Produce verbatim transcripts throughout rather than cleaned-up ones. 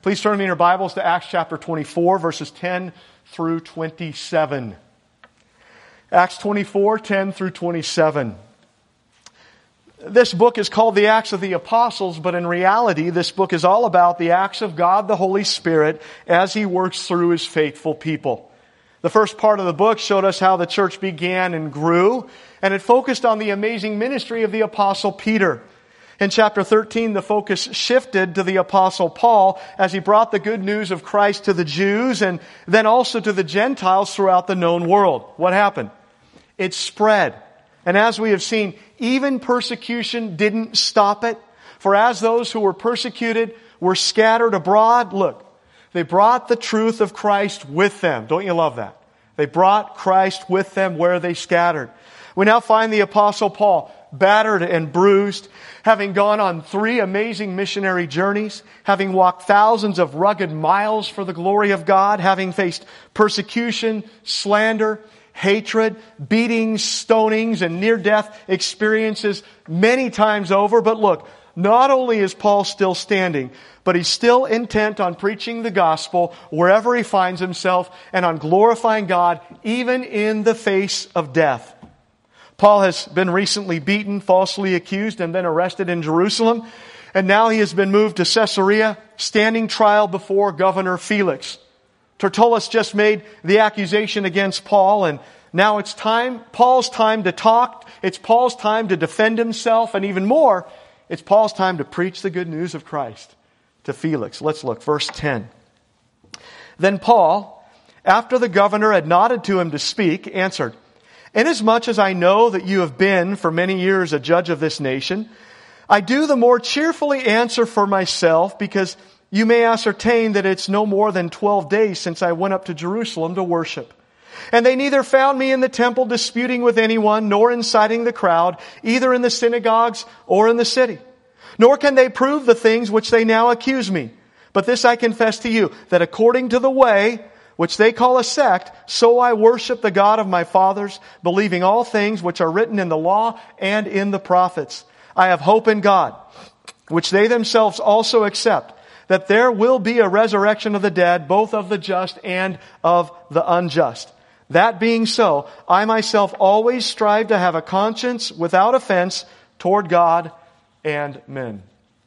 Please turn in your Bibles to Acts chapter twenty-four, verses ten through twenty-seven. Acts twenty-four, ten through twenty-seven. This book is called the Acts of the Apostles, but in reality, this book is all about the acts of God, the Holy Spirit, as He works through His faithful people. The first part of the book showed us how the church began and grew, and it focused on the amazing ministry of the Apostle Peter. In chapter thirteen, the focus shifted to the Apostle Paul as he brought the good news of Christ to the Jews and then also to the Gentiles throughout the known world. What happened? It spread. And as we have seen, even persecution didn't stop it. For as those who were persecuted were scattered abroad, look, they brought the truth of Christ with them. Don't you love that? They brought Christ with them where they scattered. We now find the Apostle Paul battered and bruised, having gone on three amazing missionary journeys, having walked thousands of rugged miles for the glory of God, having faced persecution, slander, hatred, beatings, stonings, and near-death experiences many times over. But look, not only is Paul still standing, but he's still intent on preaching the gospel wherever he finds himself and on glorifying God even in the face of death. Paul has been recently beaten, falsely accused, and then arrested in Jerusalem. And now he has been moved to Caesarea, standing trial before Governor Felix. Tertullus just made the accusation against Paul, and now it's time, Paul's time to talk. It's Paul's time to defend himself, and even more, it's Paul's time to preach the good news of Christ to Felix. Let's look, verse ten. Then Paul, after the governor had nodded to him to speak, answered, "Inasmuch as I know that you have been for many years a judge of this nation, I do the more cheerfully answer for myself, because you may ascertain that it's no more than twelve days since I went up to Jerusalem to worship. And they neither found me in the temple disputing with anyone, nor inciting the crowd, either in the synagogues or in the city. Nor can they prove the things which they now accuse me. But this I confess to you, that according to the way which they call a sect, so I worship the God of my fathers, believing all things which are written in the law and in the prophets. I have hope in God, which they themselves also accept, that there will be a resurrection of the dead, both of the just and of the unjust. That being so, I myself always strive to have a conscience without offense toward God and men."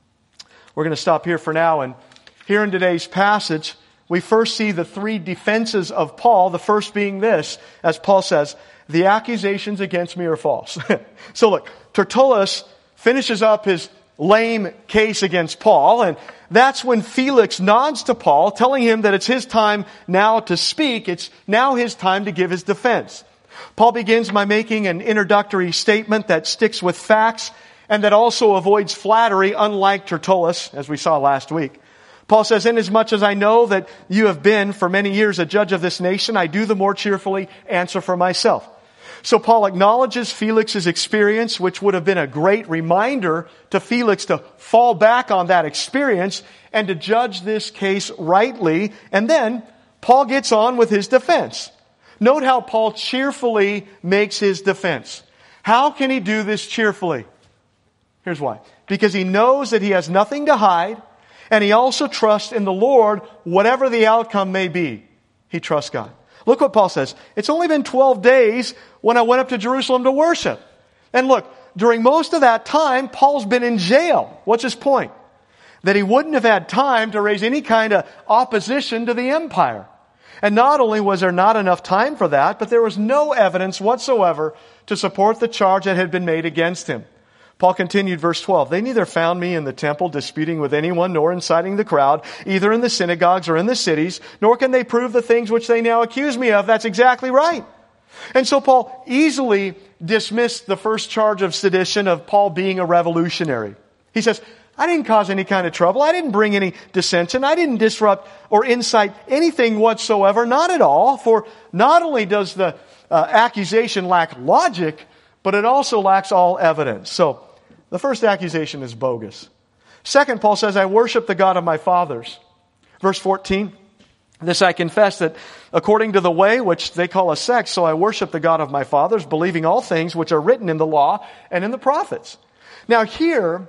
We're going to stop here for now, and here in today's passage, we first see the three defenses of Paul, the first being this, as Paul says, "The accusations against me are false." So look, Tertullus finishes up his lame case against Paul, and that's when Felix nods to Paul, telling him that it's his time now to speak. It's now his time to give his defense. Paul begins by making an introductory statement that sticks with facts and that also avoids flattery, unlike Tertullus, as we saw last week. Paul says, "Inasmuch as I know that you have been for many years a judge of this nation, I do the more cheerfully answer for myself." So Paul acknowledges Felix's experience, which would have been a great reminder to Felix to fall back on that experience and to judge this case rightly. And then Paul gets on with his defense. Note how Paul cheerfully makes his defense. How can he do this cheerfully? Here's why. Because he knows that he has nothing to hide, and he also trusts in the Lord, whatever the outcome may be. He trusts God. Look what Paul says. "It's only been twelve days when I went up to Jerusalem to worship." And look, during most of that time, Paul's been in jail. What's his point? That he wouldn't have had time to raise any kind of opposition to the empire. And not only was there not enough time for that, but there was no evidence whatsoever to support the charge that had been made against him. Paul continued, verse twelve, "They neither found me in the temple disputing with anyone, nor inciting the crowd, either in the synagogues or in the cities, nor can they prove the things which they now accuse me of." That's exactly right. And so Paul easily dismissed the first charge of sedition of Paul being a revolutionary. He says, "I didn't cause any kind of trouble. I didn't bring any dissension. I didn't disrupt or incite anything whatsoever. Not at all. For not only does the uh, accusation lack logic, but it also lacks all evidence." So the first accusation is bogus. Second, Paul says, "I worship the God of my fathers." Verse fourteen, "This I confess, that according to the way which they call a sect, so I worship the God of my fathers, believing all things which are written in the law and in the prophets." Now here,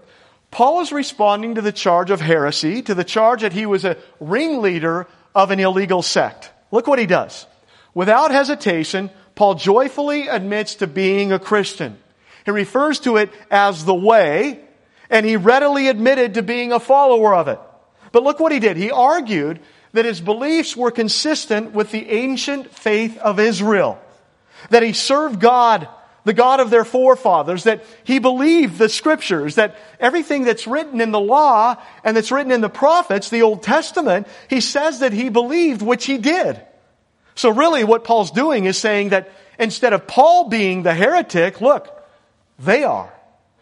Paul is responding to the charge of heresy, to the charge that he was a ringleader of an illegal sect. Look what he does. Without hesitation, Paul joyfully admits to being a Christian. He refers to it as the way, and he readily admitted to being a follower of it. But look what he did. He argued that his beliefs were consistent with the ancient faith of Israel, that he served God, the God of their forefathers, that he believed the Scriptures, that everything that's written in the law and that's written in the prophets, the Old Testament, he says that he believed, which he did. So really what Paul's doing is saying that instead of Paul being the heretic, look, they are.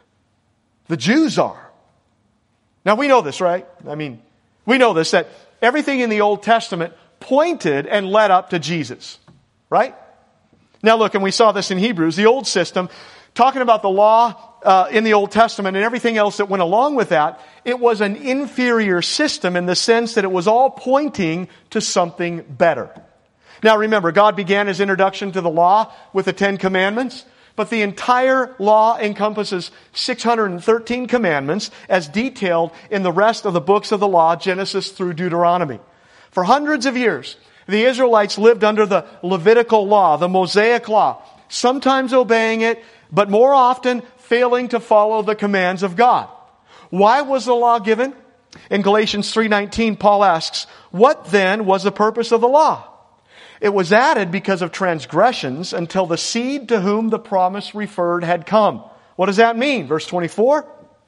The Jews are. Now we know this, right? I mean, we know this, that everything in the Old Testament pointed and led up to Jesus, right? Now look, and we saw this in Hebrews, the old system, talking about the law uh, in the Old Testament and everything else that went along with that, it was an inferior system in the sense that it was all pointing to something better. Now remember, God began His introduction to the law with the Ten Commandments, but the entire law encompasses six hundred thirteen commandments as detailed in the rest of the books of the law, Genesis through Deuteronomy. For hundreds of years, the Israelites lived under the Levitical law, the Mosaic law, sometimes obeying it, but more often failing to follow the commands of God. Why was the law given? In Galatians three nineteen, Paul asks, "What then was the purpose of the law?" It was added because of transgressions until the seed to whom the promise referred had come. What does that mean? Verse twenty-four.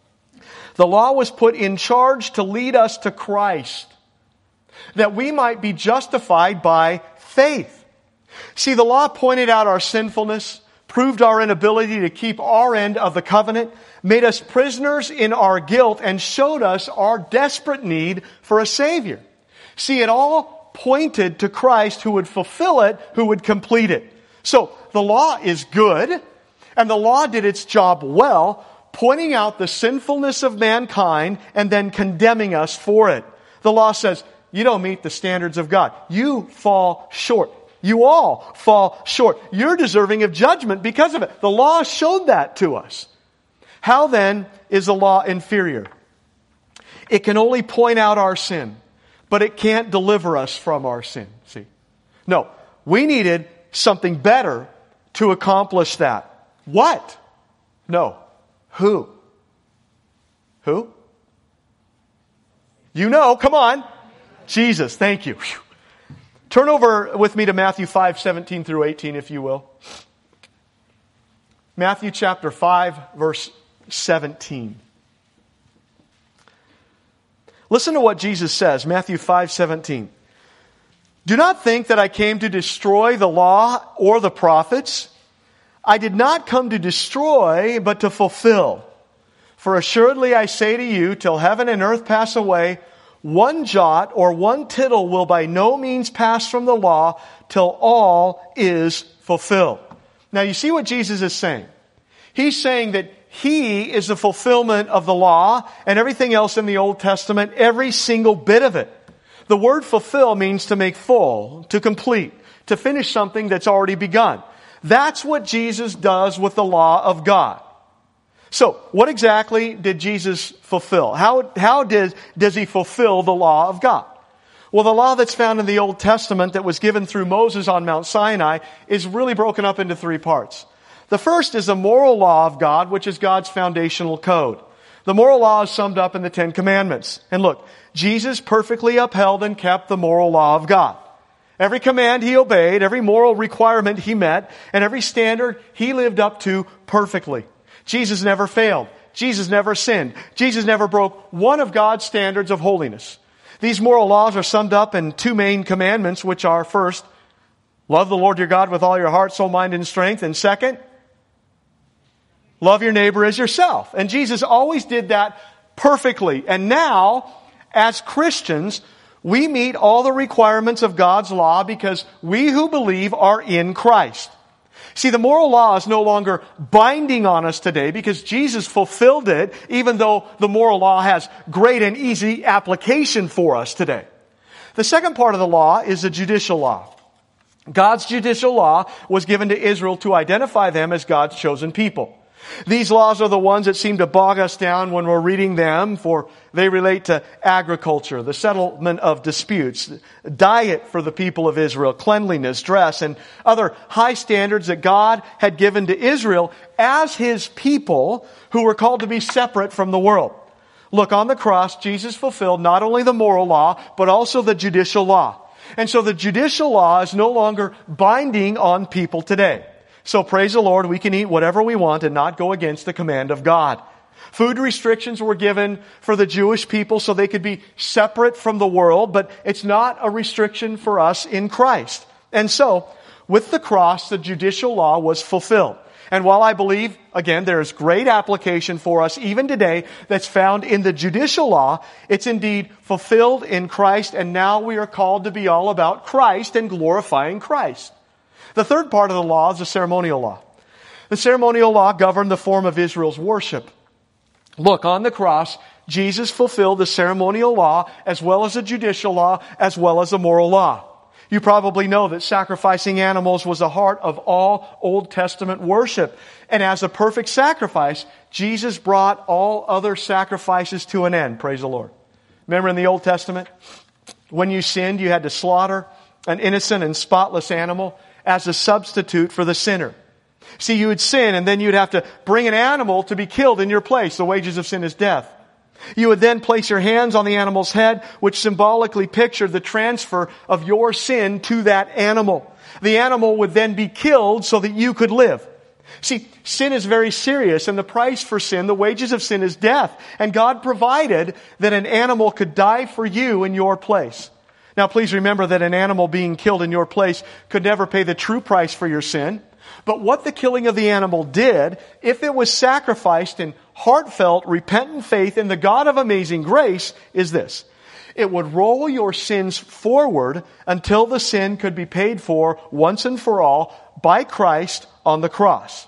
The law was put in charge to lead us to Christ, that we might be justified by faith. See, the law pointed out our sinfulness, proved our inability to keep our end of the covenant, made us prisoners in our guilt, and showed us our desperate need for a Savior. See, it all pointed to Christ who would fulfill it, who would complete it. So, the law is good, and the law did its job well, pointing out the sinfulness of mankind and then condemning us for it. The law says, you don't meet the standards of God. You fall short. You all fall short. You're deserving of judgment because of it. The law showed that to us. How then is the law inferior? It can only point out our sin, but it can't deliver us from our sin. See? No, we needed something better to accomplish that. What? No. Who? Who? You know, come on. Jesus, thank you. Whew. Turn over with me to Matthew five, seventeen through eighteen, if you will. Matthew chapter five, verse seventeen. Listen to what Jesus says, Matthew five, seventeen. Do not think that I came to destroy the law or the prophets. I did not come to destroy, but to fulfill. For assuredly I say to you, till heaven and earth pass away, one jot or one tittle will by no means pass from the law till all is fulfilled. Now you see what Jesus is saying. He's saying that He is the fulfillment of the law and everything else in the Old Testament, every single bit of it. The word fulfill means to make full, to complete, to finish something that's already begun. That's what Jesus does with the law of God. So, what exactly did Jesus fulfill? How, how did, does He fulfill the law of God? Well, the law that's found in the Old Testament that was given through Moses on Mount Sinai is really broken up into three parts. The first is the moral law of God, which is God's foundational code. The moral law is summed up in the Ten Commandments. And look, Jesus perfectly upheld and kept the moral law of God. Every command He obeyed, every moral requirement He met, and every standard He lived up to perfectly. Jesus never failed. Jesus never sinned. Jesus never broke one of God's standards of holiness. These moral laws are summed up in two main commandments, which are first, love the Lord your God with all your heart, soul, mind, and strength. And second, love your neighbor as yourself. And Jesus always did that perfectly. And now, as Christians, we meet all the requirements of God's law because we who believe are in Christ. See, the moral law is no longer binding on us today because Jesus fulfilled it, even though the moral law has great and easy application for us today. The second part of the law is the judicial law. God's judicial law was given to Israel to identify them as God's chosen people. These laws are the ones that seem to bog us down when we're reading them, for they relate to agriculture, the settlement of disputes, diet for the people of Israel, cleanliness, dress, and other high standards that God had given to Israel as His people who were called to be separate from the world. Look, on the cross, Jesus fulfilled not only the moral law, but also the judicial law. And so the judicial law is no longer binding on people today. So praise the Lord, we can eat whatever we want and not go against the command of God. Food restrictions were given for the Jewish people so they could be separate from the world, but it's not a restriction for us in Christ. And so, with the cross, the judicial law was fulfilled. And while I believe, again, there is great application for us even today that's found in the judicial law, it's indeed fulfilled in Christ, and now we are called to be all about Christ and glorifying Christ. The third part of the law is the ceremonial law. The ceremonial law governed the form of Israel's worship. Look, on the cross, Jesus fulfilled the ceremonial law as well as the judicial law as well as the moral law. You probably know that sacrificing animals was the heart of all Old Testament worship. And as a perfect sacrifice, Jesus brought all other sacrifices to an end. Praise the Lord. Remember in the Old Testament, when you sinned, you had to slaughter an innocent and spotless animal as a substitute for the sinner. See, you would sin and then you'd have to bring an animal to be killed in your place. The wages of sin is death. You would then place your hands on the animal's head, which symbolically pictured the transfer of your sin to that animal. The animal would then be killed so that you could live. See, sin is very serious, and the price for sin, the wages of sin, is death. And God provided that an animal could die for you in your place. Now, please remember that an animal being killed in your place could never pay the true price for your sin. But what the killing of the animal did, if it was sacrificed in heartfelt, repentant faith in the God of amazing grace, is this. It would roll your sins forward until the sin could be paid for once and for all by Christ on the cross.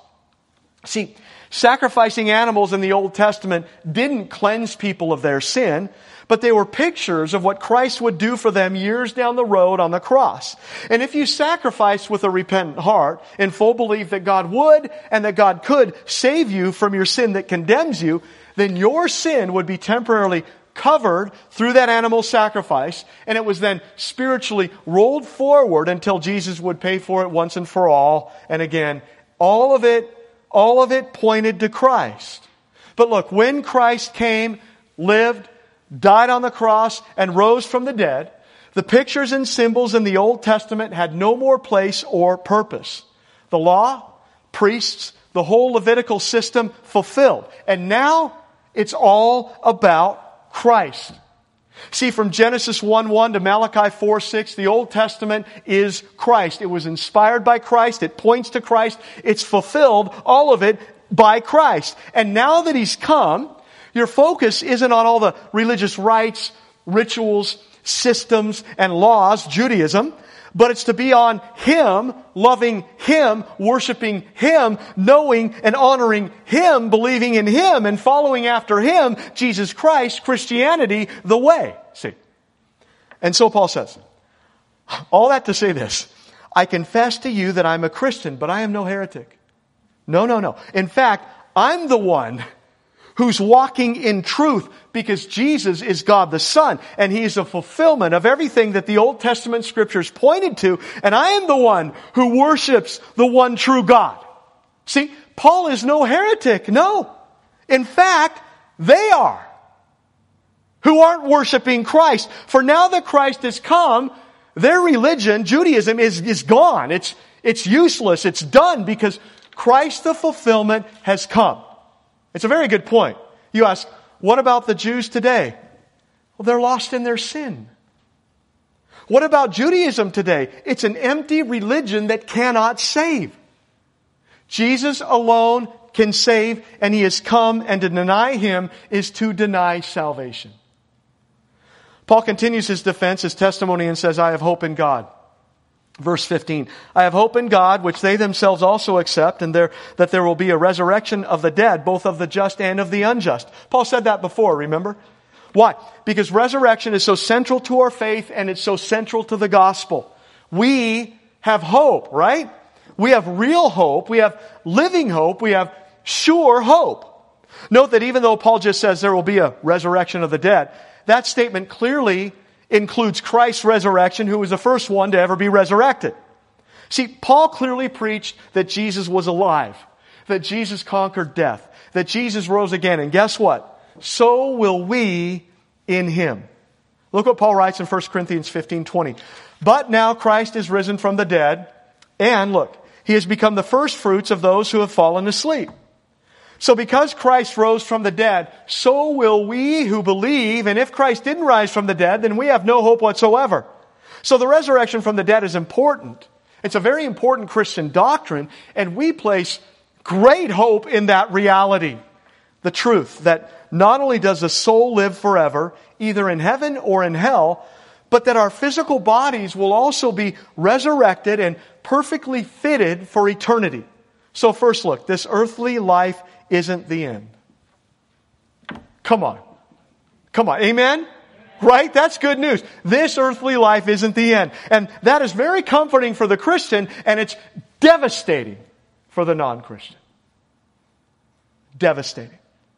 See, sacrificing animals in the Old Testament didn't cleanse people of their sin, but they were pictures of what Christ would do for them years down the road on the cross. And if you sacrificed with a repentant heart, in full belief that God would and that God could save you from your sin that condemns you, then your sin would be temporarily covered through that animal sacrifice, and it was then spiritually rolled forward until Jesus would pay for it once and for all. And again, all of it, all of it pointed to Christ. But look, when Christ came, lived, died on the cross, and rose from the dead, the pictures and symbols in the Old Testament had no more place or purpose. The law, priests, the whole Levitical system fulfilled. And now it's all about Christ. See, from Genesis one one to Malachi four six, the Old Testament is Christ. It was inspired by Christ. It points to Christ. It's fulfilled, all of it, by Christ. And now that He's come, your focus isn't on all the religious rites, rituals, systems, and laws, Judaism, but it's to be on Him, loving Him, worshiping Him, knowing and honoring Him, believing in Him, and following after Him, Jesus Christ, Christianity, the way. See? And so Paul says, all that to say this, I confess to you that I'm a Christian, but I am no heretic. No, no, no. In fact, I'm the one who's walking in truth because Jesus is God the Son, and He is a fulfillment of everything that the Old Testament Scriptures pointed to, and I am the one who worships the one true God. See, Paul is no heretic, no. In fact, they are, who aren't worshiping Christ. For now that Christ has come, their religion, Judaism, is, is gone. It's, it's useless. It's done because Christ the fulfillment has come. It's a very good point. You ask, what about the Jews today? Well, they're lost in their sin. What about Judaism today? It's an empty religion that cannot save. Jesus alone can save, and He has come, and to deny Him is to deny salvation. Paul continues his defense, his testimony, and says, I have hope in God. Verse fifteen, I have hope in God, which they themselves also accept, and there, that there will be a resurrection of the dead, both of the just and of the unjust. Paul said that before, remember? Why? Because resurrection is so central to our faith, and it's so central to the gospel. We have hope, right? We have real hope. We have living hope. We have sure hope. Note that even though Paul just says there will be a resurrection of the dead, that statement clearly includes Christ's resurrection, who was the first one to ever be resurrected. See, Paul clearly preached that Jesus was alive, that Jesus conquered death, that Jesus rose again. And guess what? So will we in Him. Look what Paul writes in First Corinthians fifteen twenty. But now Christ is risen from the dead, and look, He has become the first fruits of those who have fallen asleep. So because Christ rose from the dead, so will we who believe. And if Christ didn't rise from the dead, then we have no hope whatsoever. So the resurrection from the dead is important. It's a very important Christian doctrine, and we place great hope in that reality. The truth that not only does the soul live forever, either in heaven or in hell, but that our physical bodies will also be resurrected and perfectly fitted for eternity. So first look, this earthly life isn't the end. Come on. Come on. Amen? Right? That's good news. This earthly life isn't the end. And that is very comforting for the Christian, and it's devastating for the non-Christian. Devastating.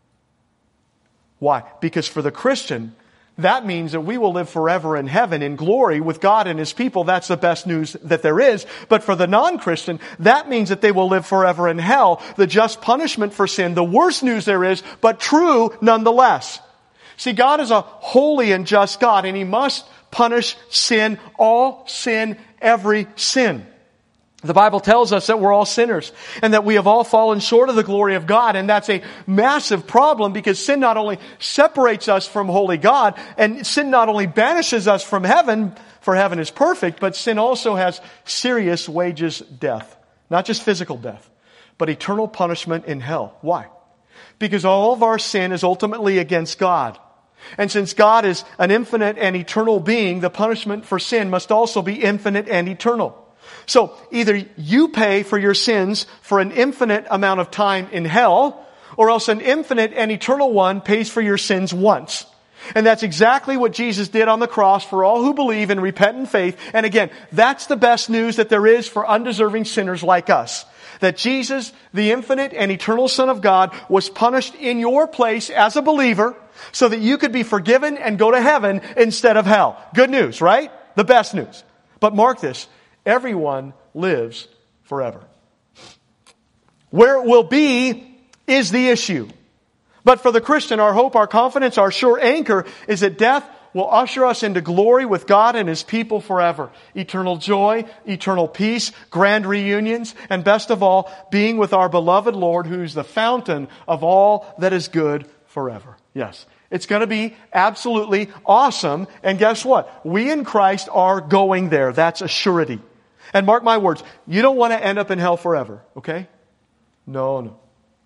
Why? Because for the Christian, that means that we will live forever in heaven in glory with God and His people. That's the best news that there is. But for the non-Christian, that means that they will live forever in hell, the just punishment for sin, the worst news there is, but true nonetheless. See, God is a holy and just God, and He must punish sin, all sin, every sin. The Bible tells us that we're all sinners and that we have all fallen short of the glory of God. And that's a massive problem, because sin not only separates us from holy God, and sin not only banishes us from heaven, for heaven is perfect, but sin also has serious wages death. Not just physical death, but eternal punishment in hell. Why? Because all of our sin is ultimately against God. And since God is an infinite and eternal being, the punishment for sin must also be infinite and eternal. So either you pay for your sins for an infinite amount of time in hell, or else an infinite and eternal one pays for your sins once. And that's exactly what Jesus did on the cross for all who believe and repent in faith. And again, that's the best news that there is for undeserving sinners like us. That Jesus, the infinite and eternal Son of God, was punished in your place as a believer so that you could be forgiven and go to heaven instead of hell. Good news, right? The best news. But mark this. Everyone lives forever. Where it will be is the issue. But for the Christian, our hope, our confidence, our sure anchor is that death will usher us into glory with God and His people forever. Eternal joy, eternal peace, grand reunions, and best of all, being with our beloved Lord, who's the fountain of all that is good forever. Yes. It's going to be absolutely awesome. And guess what? We in Christ are going there. That's a surety. And mark my words, you don't want to end up in hell forever, okay? No, no.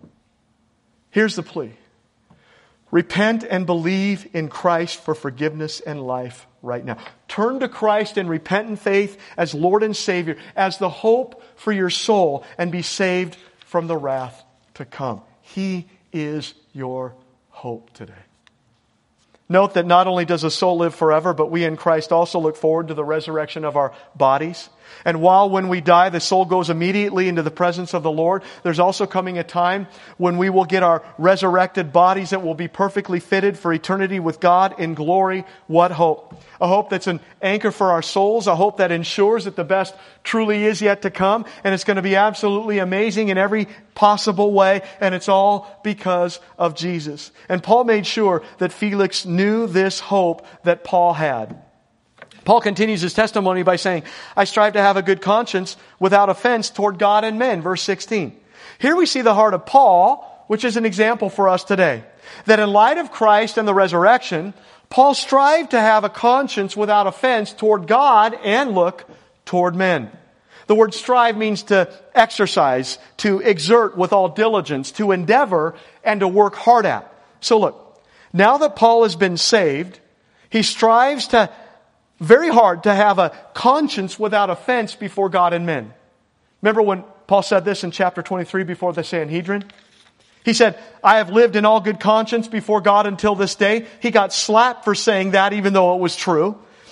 Here's the plea. Repent and believe in Christ for forgiveness and life right now. Turn to Christ in repentant faith as Lord and Savior, as the hope for your soul, and be saved from the wrath to come. He is your hope today. Note that not only does the soul live forever, but we in Christ also look forward to the resurrection of our bodies. And while when we die, the soul goes immediately into the presence of the Lord, there's also coming a time when we will get our resurrected bodies that will be perfectly fitted for eternity with God in glory. What hope? A hope that's an anchor for our souls, a hope that ensures that the best truly is yet to come, and it's going to be absolutely amazing in every possible way, and it's all because of Jesus. And Paul made sure that Felix knew this hope that Paul had. Paul continues his testimony by saying, I strive to have a good conscience without offense toward God and men. Verse sixteen. Here we see the heart of Paul, which is an example for us today. That in light of Christ and the resurrection, Paul strived to have a conscience without offense toward God and, look, toward men. The word strive means to exercise, to exert with all diligence, to endeavor, and to work hard at. So look, now that Paul has been saved, he strives to very hard to have a conscience without offense before God and men. Remember when Paul said this in chapter twenty-three before the Sanhedrin? He said, I have lived in all good conscience before God until this day. He got slapped for saying that, even though it was true.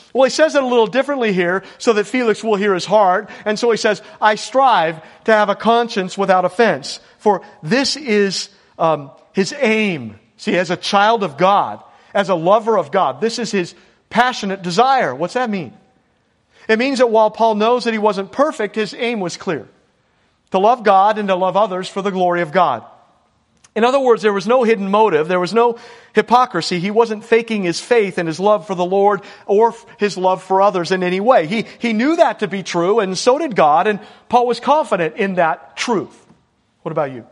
Well, he says it a little differently here so that Felix will hear his heart. And so he says, I strive to have a conscience without offense. For this is um, his aim. See, as a child of God, as a lover of God, this is his passionate desire. What's that mean? It means that while Paul knows that he wasn't perfect, his aim was clear. To love God and to love others for the glory of God. In other words, there was no hidden motive. There was no hypocrisy. He wasn't faking his faith and his love for the Lord or his love for others in any way. He, he knew that to be true, and so did God, and Paul was confident in that truth. What about you?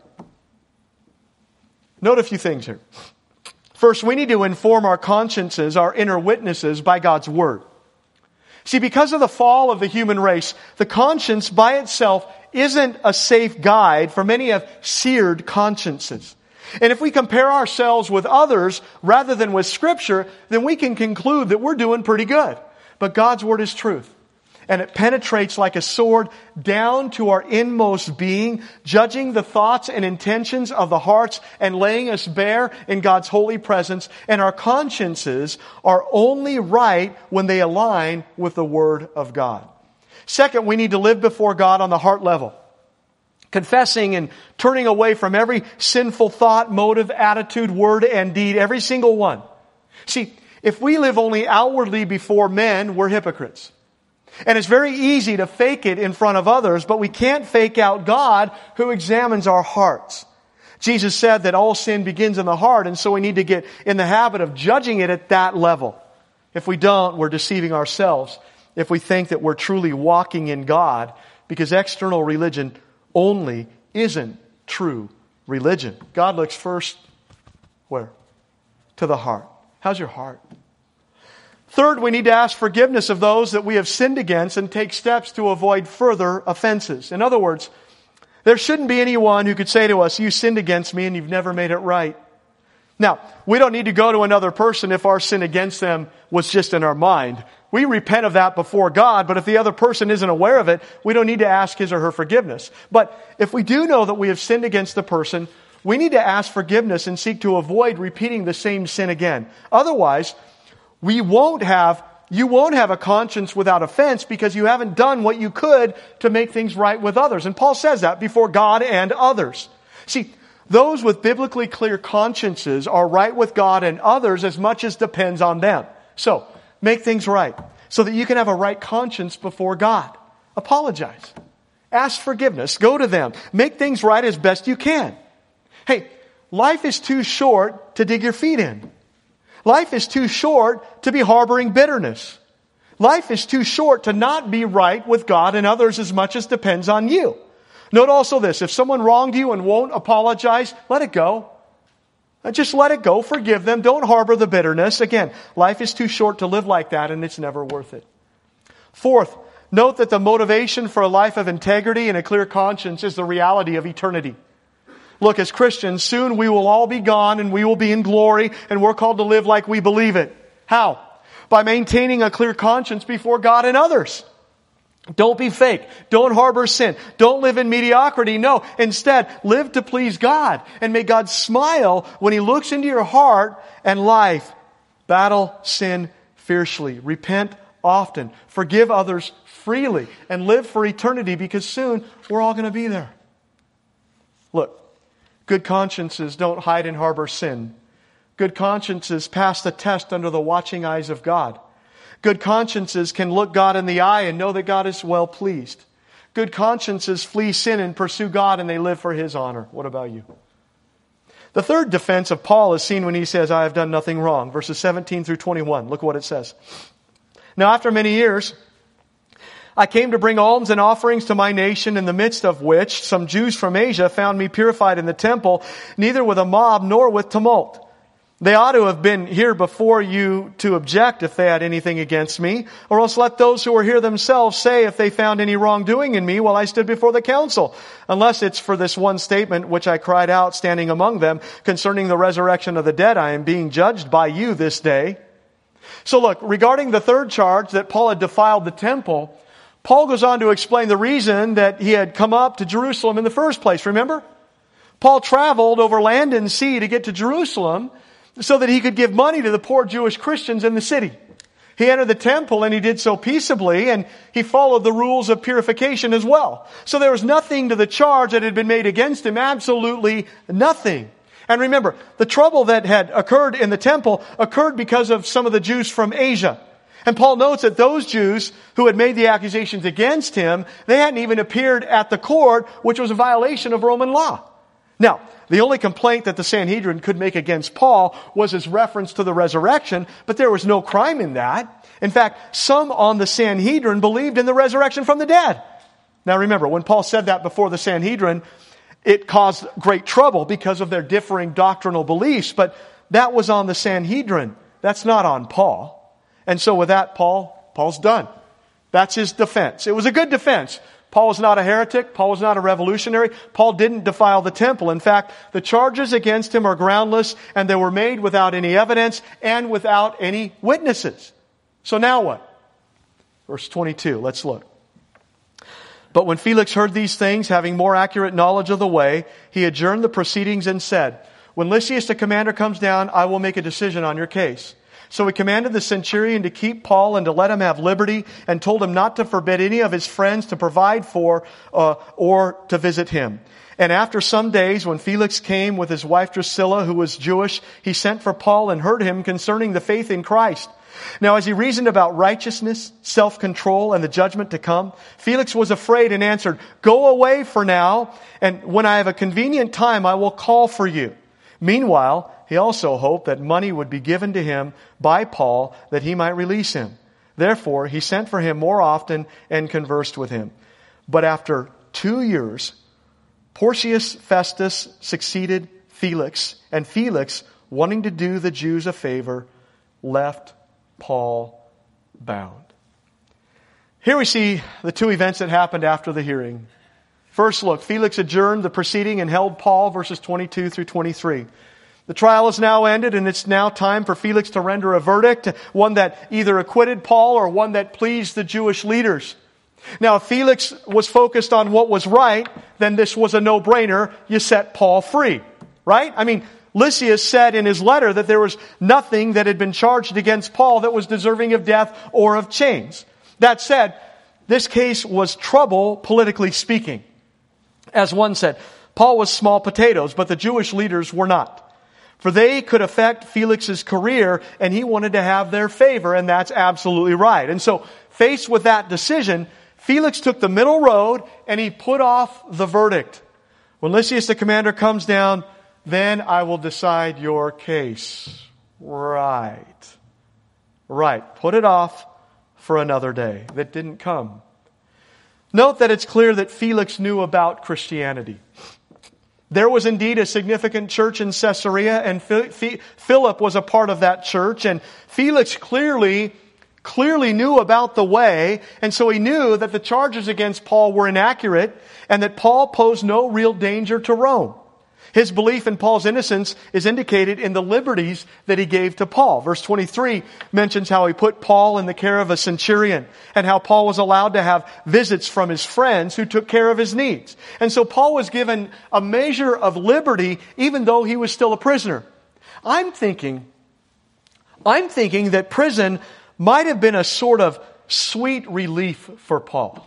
Note a few things here. First, we need to inform our consciences, our inner witnesses, by God's Word. See, because of the fall of the human race, the conscience by itself isn't a safe guide for many have seared consciences. And if we compare ourselves with others rather than with Scripture, then we can conclude that we're doing pretty good. But God's Word is truth. And it penetrates like a sword down to our inmost being, judging the thoughts and intentions of the hearts and laying us bare in God's holy presence. And our consciences are only right when they align with the Word of God. Second, we need to live before God on the heart level, confessing and turning away from every sinful thought, motive, attitude, word, and deed, every single one. See, if we live only outwardly before men, we're hypocrites. And it's very easy to fake it in front of others, but we can't fake out God who examines our hearts. Jesus said that all sin begins in the heart, and so we need to get in the habit of judging it at that level. If we don't, we're deceiving ourselves if we think that we're truly walking in God, because external religion only isn't true religion. God looks first, where? To the heart. How's your heart? Third, we need to ask forgiveness of those that we have sinned against and take steps to avoid further offenses. In other words, there shouldn't be anyone who could say to us, you sinned against me and you've never made it right. Now, we don't need to go to another person if our sin against them was just in our mind. We repent of that before God, but if the other person isn't aware of it, we don't need to ask his or her forgiveness. But if we do know that we have sinned against the person, we need to ask forgiveness and seek to avoid repeating the same sin again. Otherwise, we won't have, you won't have a conscience without offense because you haven't done what you could to make things right with others. And Paul says that before God and others. See, those with biblically clear consciences are right with God and others as much as depends on them. So, make things right so that you can have a right conscience before God. Apologize. Ask forgiveness. Go to them. Make things right as best you can. Hey, life is too short to dig your feet in. Life is too short to be harboring bitterness. Life is too short to not be right with God and others as much as depends on you. Note also this, if someone wronged you and won't apologize, let it go. Just let it go. Forgive them. Don't harbor the bitterness. Again, life is too short to live like that and it's never worth it. Fourth, note that the motivation for a life of integrity and a clear conscience is the reality of eternity. Look, as Christians, soon we will all be gone and we will be in glory and we're called to live like we believe it. How? By maintaining a clear conscience before God and others. Don't be fake. Don't harbor sin. Don't live in mediocrity. No, instead, live to please God. And may God smile when He looks into your heart and life. Battle sin fiercely. Repent often. Forgive others freely. And live for eternity because soon we're all going to be there. Look. Good consciences don't hide and harbor sin. Good consciences pass the test under the watching eyes of God. Good consciences can look God in the eye and know that God is well pleased. Good consciences flee sin and pursue God and they live for His honor. What about you? The third defense of Paul is seen when he says, I have done nothing wrong. Verses seventeen through twenty-one. Look what it says. Now after many years, I came to bring alms and offerings to my nation, in the midst of which some Jews from Asia found me purified in the temple, neither with a mob nor with tumult. They ought to have been here before you to object if they had anything against me, or else let those who are here themselves say if they found any wrongdoing in me while I stood before the council, unless it's for this one statement which I cried out standing among them concerning the resurrection of the dead. I am being judged by you this day. So look, regarding the third charge that Paul had defiled the temple, Paul goes on to explain the reason that he had come up to Jerusalem in the first place. Remember? Paul traveled over land and sea to get to Jerusalem so that he could give money to the poor Jewish Christians in the city. He entered the temple and he did so peaceably, and he followed the rules of purification as well. So there was nothing to the charge that had been made against him, absolutely nothing. And remember, the trouble that had occurred in the temple occurred because of some of the Jews from Asia. And Paul notes that those Jews who had made the accusations against him, they hadn't even appeared at the court, which was a violation of Roman law. Now, the only complaint that the Sanhedrin could make against Paul was his reference to the resurrection, but there was no crime in that. In fact, some on the Sanhedrin believed in the resurrection from the dead. Now remember, when Paul said that before the Sanhedrin, it caused great trouble because of their differing doctrinal beliefs, but that was on the Sanhedrin. That's not on Paul. And so with that, Paul, Paul's done. That's his defense. It was a good defense. Paul was not a heretic. Paul was not a revolutionary. Paul didn't defile the temple. In fact, the charges against him are groundless, and they were made without any evidence and without any witnesses. So now what? Verse twenty-two, let's look. But when Felix heard these things, having more accurate knowledge of the way, he adjourned the proceedings and said, "When Lysias the commander comes down, I will make a decision on your case." So he commanded the centurion to keep Paul and to let him have liberty, and told him not to forbid any of his friends to provide for uh, or to visit him. And after some days, when Felix came with his wife Drusilla, who was Jewish, he sent for Paul and heard him concerning the faith in Christ. Now as he reasoned about righteousness, self-control, and the judgment to come, Felix was afraid and answered, "Go away for now, and when I have a convenient time, I will call for you." Meanwhile, he also hoped that money would be given to him by Paul that he might release him. Therefore, he sent for him more often and conversed with him. But after two years, Porcius Festus succeeded Felix, and Felix, wanting to do the Jews a favor, left Paul bound. Here we see the two events that happened after the hearing. First, look, Felix adjourned the proceeding and held Paul, verses twenty-two through twenty-three. The trial is now ended, and it's now time for Felix to render a verdict, one that either acquitted Paul or one that pleased the Jewish leaders. Now, if Felix was focused on what was right, then this was a no-brainer. You set Paul free, right? I mean, Lysias said in his letter that there was nothing that had been charged against Paul that was deserving of death or of chains. That said, this case was trouble, politically speaking. As one said, Paul was small potatoes, but the Jewish leaders were not. For they could affect Felix's career, and he wanted to have their favor, and that's absolutely right. And so, faced with that decision, Felix took the middle road, and he put off the verdict. When Lysias the commander comes down, then I will decide your case. Right. Right. Put it off for another day. That didn't come. Note that it's clear that Felix knew about Christianity. There was indeed a significant church in Caesarea, and Philip was a part of that church, and Felix clearly, clearly knew about the way, and so he knew that the charges against Paul were inaccurate, and that Paul posed no real danger to Rome. His belief in Paul's innocence is indicated in the liberties that he gave to Paul. Verse twenty-three mentions how he put Paul in the care of a centurion, and how Paul was allowed to have visits from his friends who took care of his needs. And so Paul was given a measure of liberty even though he was still a prisoner. I'm thinking, I'm thinking that prison might have been a sort of sweet relief for Paul.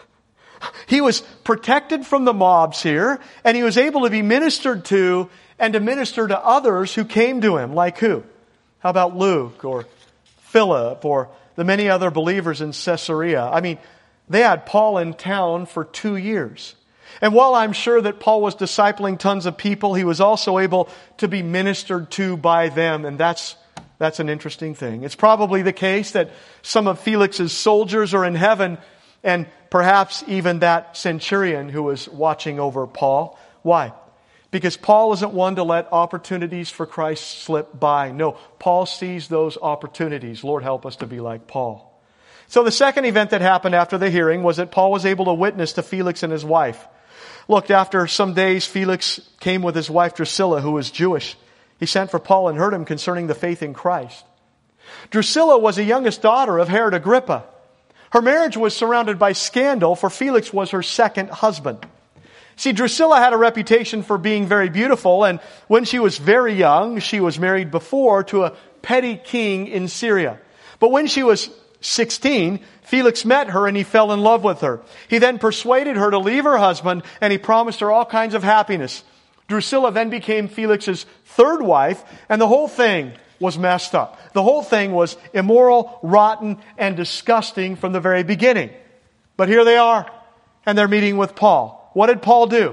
He was protected from the mobs here, and he was able to be ministered to and to minister to others who came to him. Like who? How about Luke or Philip or the many other believers in Caesarea? I mean, they had Paul in town for two years. And while I'm sure that Paul was discipling tons of people, he was also able to be ministered to by them, and that's that's an interesting thing. It's probably the case that some of Felix's soldiers are in heaven, and perhaps even that centurion who was watching over Paul. Why? Because Paul isn't one to let opportunities for Christ slip by. No, Paul sees those opportunities. Lord, help us to be like Paul. So the second event that happened after the hearing was that Paul was able to witness to Felix and his wife. Look, after some days, Felix came with his wife Drusilla, who was Jewish. He sent for Paul and heard him concerning the faith in Christ. Drusilla was the youngest daughter of Herod Agrippa. Her marriage was surrounded by scandal, for Felix was her second husband. See, Drusilla had a reputation for being very beautiful, and when she was very young, she was married before to a petty king in Syria. But when she was sixteen, Felix met her and he fell in love with her. He then persuaded her to leave her husband and he promised her all kinds of happiness. Drusilla then became Felix's third wife, and the whole thing was messed up. The whole thing was immoral, rotten, and disgusting from the very beginning. But here they are, and they're meeting with Paul. What did Paul do?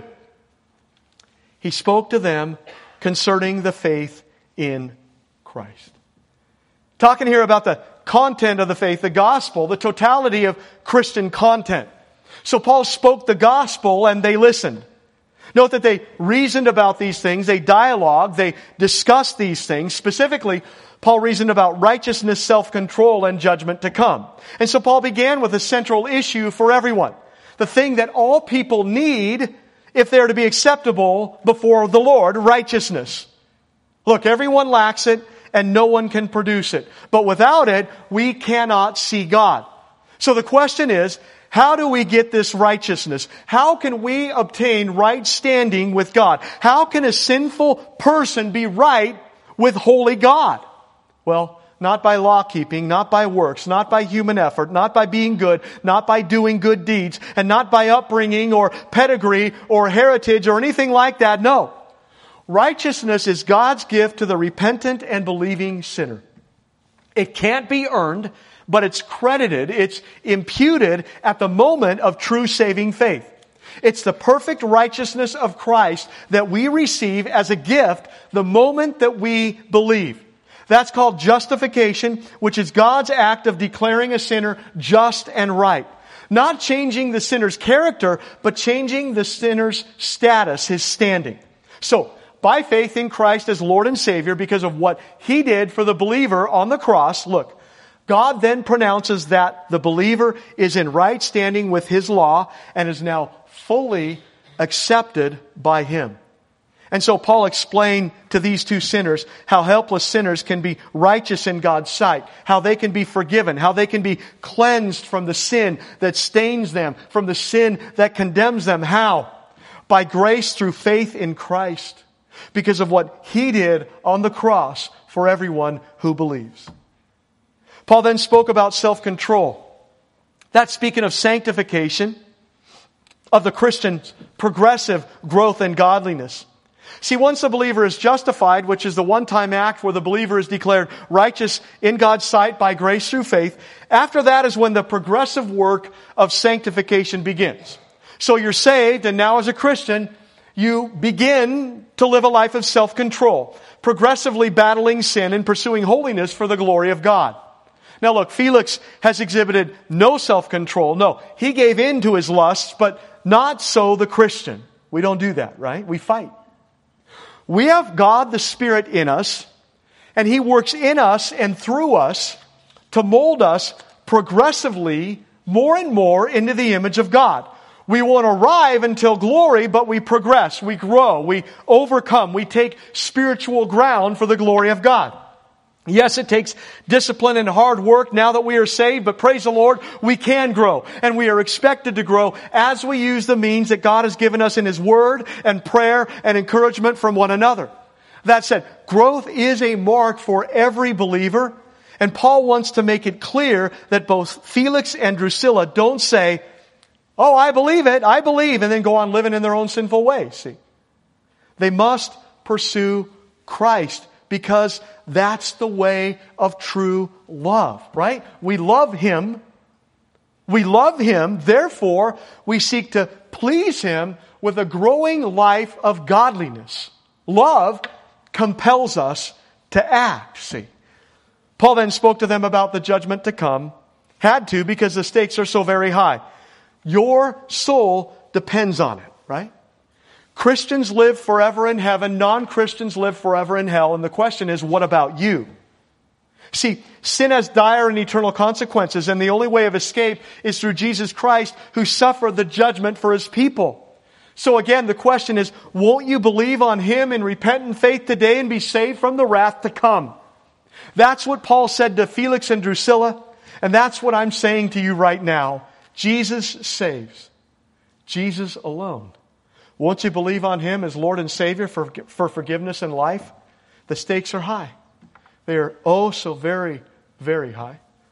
He spoke to them concerning the faith in Christ. Talking here about the content of the faith, the gospel, the totality of Christian content. So Paul spoke the gospel and they listened. Note that they reasoned about these things, they dialogued, they discussed these things. Specifically, Paul reasoned about righteousness, self-control, and judgment to come. And so Paul began with a central issue for everyone. The thing that all people need if they're to be acceptable before the Lord, righteousness. Look, everyone lacks it and no one can produce it. But without it, we cannot see God. So the question is, how do we get this righteousness? How can we obtain right standing with God? How can a sinful person be right with holy God? Well, not by law keeping, not by works, not by human effort, not by being good, not by doing good deeds, and not by upbringing or pedigree or heritage or anything like that. No. Righteousness is God's gift to the repentant and believing sinner. It can't be earned, but it's credited, it's imputed at the moment of true saving faith. It's the perfect righteousness of Christ that we receive as a gift the moment that we believe. That's called justification, which is God's act of declaring a sinner just and right. Not changing the sinner's character, but changing the sinner's status, his standing. So, by faith in Christ as Lord and Savior, because of what He did for the believer on the cross, look, God then pronounces that the believer is in right standing with His law and is now fully accepted by Him. And so Paul explained to these two sinners how helpless sinners can be righteous in God's sight, how they can be forgiven, how they can be cleansed from the sin that stains them, from the sin that condemns them. How? By grace through faith in Christ, because of what He did on the cross for everyone who believes. Paul then spoke about self-control. That's speaking of sanctification, of the Christian's progressive growth in godliness. See, once the believer is justified, which is the one-time act where the believer is declared righteous in God's sight by grace through faith, after that is when the progressive work of sanctification begins. So you're saved, and now as a Christian, you begin to live a life of self-control, progressively battling sin and pursuing holiness for the glory of God. Now look, Felix has exhibited no self-control. No, he gave in to his lusts, but not so the Christian. We don't do that, right? We fight. We have God the Spirit in us, and He works in us and through us to mold us progressively more and more into the image of God. We won't arrive until glory, but we progress, we grow, we overcome, we take spiritual ground for the glory of God. Yes, it takes discipline and hard work now that we are saved, but praise the Lord, we can grow. And we are expected to grow as we use the means that God has given us in His Word and prayer and encouragement from one another. That said, growth is a mark for every believer. And Paul wants to make it clear that both Felix and Drusilla don't say, "Oh, I believe it, I believe," and then go on living in their own sinful ways. See, they must pursue Christ, because that's the way of true love, right? We love Him. We love Him. Therefore, we seek to please Him with a growing life of godliness. Love compels us to act, see. Paul then spoke to them about the judgment to come. Had to, because the stakes are so very high. Your soul depends on it, right? Christians live forever in heaven. Non-Christians live forever in hell. And the question is, what about you? See, sin has dire and eternal consequences, and the only way of escape is through Jesus Christ, who suffered the judgment for His people. So again, the question is, won't you believe on Him in repentant faith today and be saved from the wrath to come? That's what Paul said to Felix and Drusilla, and that's what I'm saying to you right now. Jesus saves. Jesus alone. Won't you believe on Him as Lord and Savior for, for forgiveness and life? The stakes are high. They are oh so very, very high.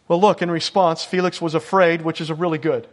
Well, look, in response, Felix was afraid, which is a really good.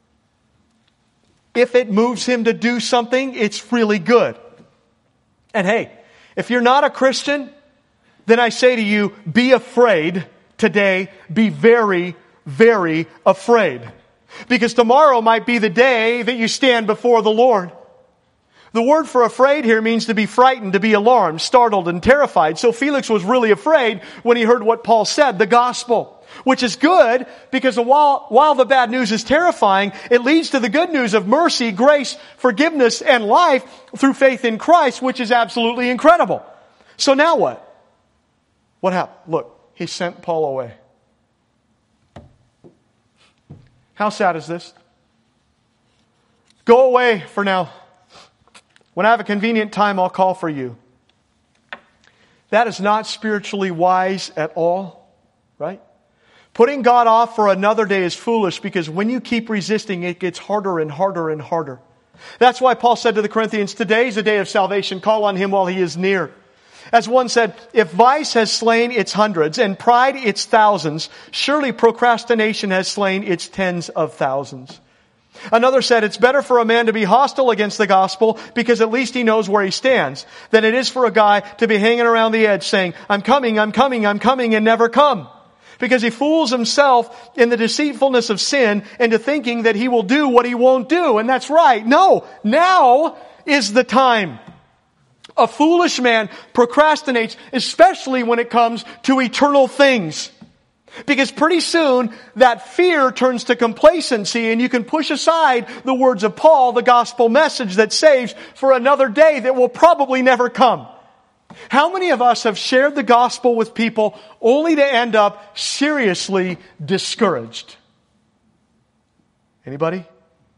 If it moves him to do something, it's really good. And hey, if you're not a Christian, then I say to you, be afraid today. Be very, very afraid. Because tomorrow might be the day that you stand before the Lord. The word for afraid here means to be frightened, to be alarmed, startled, and terrified. So Felix was really afraid when he heard what Paul said, the gospel. Which is good, because while, while the bad news is terrifying, it leads to the good news of mercy, grace, forgiveness, and life through faith in Christ, which is absolutely incredible. So now what? What happened? Look, he sent Paul away. How sad is this? Go away for now. When I have a convenient time, I'll call for you. That is not spiritually wise at all, right? Putting God off for another day is foolish, because when you keep resisting, it gets harder and harder and harder. That's why Paul said to the Corinthians, today is the day of salvation. Call on Him while He is near. As one said, if vice has slain its hundreds and pride its thousands, surely procrastination has slain its tens of thousands. Another said, it's better for a man to be hostile against the gospel, because at least he knows where he stands, than it is for a guy to be hanging around the edge saying, I'm coming, I'm coming, I'm coming, and never come. Because he fools himself in the deceitfulness of sin into thinking that he will do what he won't do. And that's right. No, now is the time. A foolish man procrastinates, especially when it comes to eternal things. Because pretty soon that fear turns to complacency, and you can push aside the words of Paul, the gospel message that saves, for another day that will probably never come. How many of us have shared the gospel with people only to end up seriously discouraged? Anybody?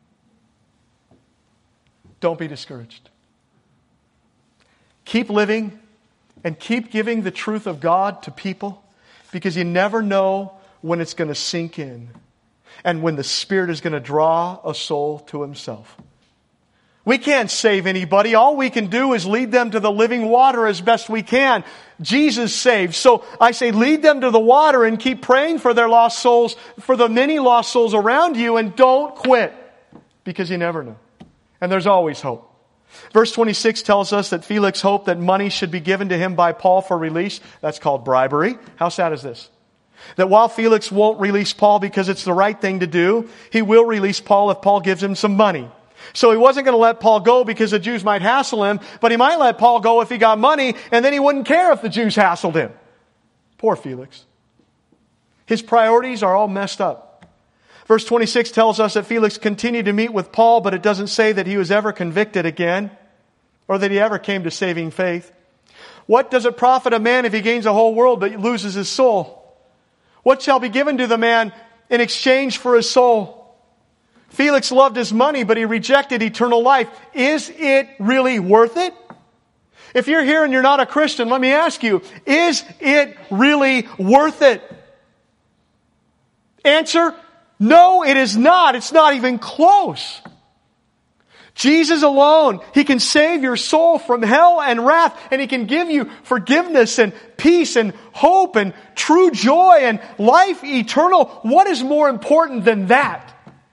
Don't be discouraged. Keep living and keep giving the truth of God to people, because you never know when it's going to sink in and when the Spirit is going to draw a soul to Himself. We can't save anybody. All we can do is lead them to the living water as best we can. Jesus saves. So I say lead them to the water and keep praying for their lost souls, for the many lost souls around you, and don't quit, because you never know. And there's always hope. Verse twenty-six tells us that Felix hoped that money should be given to him by Paul for release. That's called bribery. How sad is this? That while Felix won't release Paul because it's the right thing to do, he will release Paul if Paul gives him some money. So he wasn't going to let Paul go because the Jews might hassle him, but he might let Paul go if he got money, and then he wouldn't care if the Jews hassled him. Poor Felix. His priorities are all messed up. Verse twenty-six tells us that Felix continued to meet with Paul, but it doesn't say that he was ever convicted again, or that he ever came to saving faith. What does it profit a man if he gains a whole world but loses his soul? What shall be given to the man in exchange for his soul? Felix loved his money, but he rejected eternal life. Is it really worth it? If you're here and you're not a Christian, let me ask you, is it really worth it? Answer, no, it is not. It's not even close. Jesus alone, He can save your soul from hell and wrath, and He can give you forgiveness and peace and hope and true joy and life eternal. What is more important than that?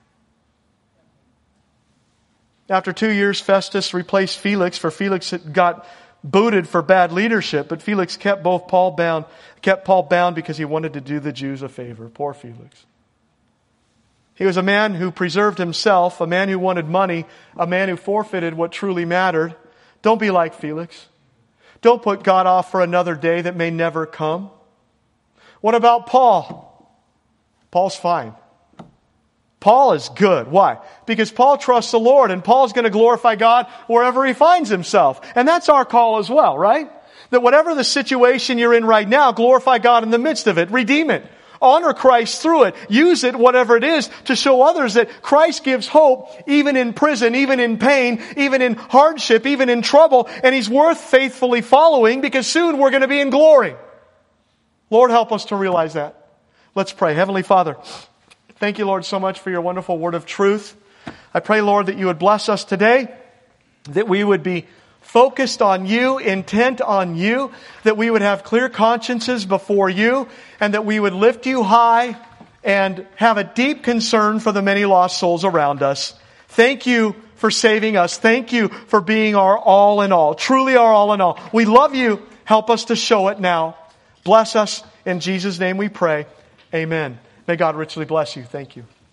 After two years, Festus replaced Felix, for Felix had got booted for bad leadership, but Felix kept both Paul bound, kept Paul bound because he wanted to do the Jews a favor. Poor Felix. He was a man who preserved himself, a man who wanted money, a man who forfeited what truly mattered. Don't be like Felix. Don't put God off for another day that may never come. What about Paul? Paul's fine. Paul is good. Why? Because Paul trusts the Lord, and Paul's going to glorify God wherever he finds himself. And that's our call as well, right? That whatever the situation you're in right now, glorify God in the midst of it. Redeem it. Honor Christ through it. Use it, whatever it is, to show others that Christ gives hope even in prison, even in pain, even in hardship, even in trouble. And He's worth faithfully following, because soon we're going to be in glory. Lord, help us to realize that. Let's pray. Heavenly Father, thank you, Lord, so much for your wonderful word of truth. I pray, Lord, that you would bless us today, that we would be focused on you, intent on you, that we would have clear consciences before you, and that we would lift you high and have a deep concern for the many lost souls around us. Thank you for saving us. Thank you for being our all in all, truly our all in all. We love you. Help us to show it now. Bless us. In Jesus' name we pray. Amen. May God richly bless you. Thank you.